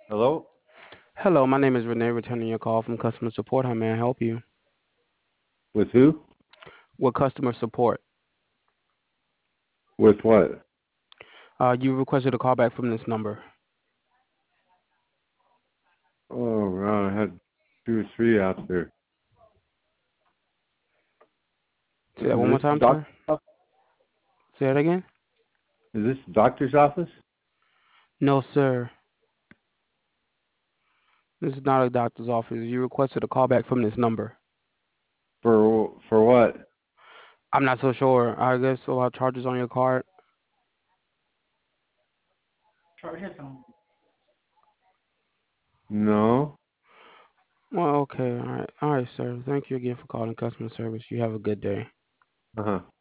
Hello? Hello, my name is Renee, returning your call from customer support. How may I help you? With who? With customer support. With what? You requested a call back from this number. Oh, wow, I had two or three out there. Say that one Is more this the time, sir. doctor's office? Say that again. Is this the doctor's office? No, sir. This is not a doctor's office. You requested a call back from this number. For what? I'm not so sure. I guess about charges on your card. No. Well, okay. All right, sir. Thank you again for calling customer service. You have a good day. Uh-huh.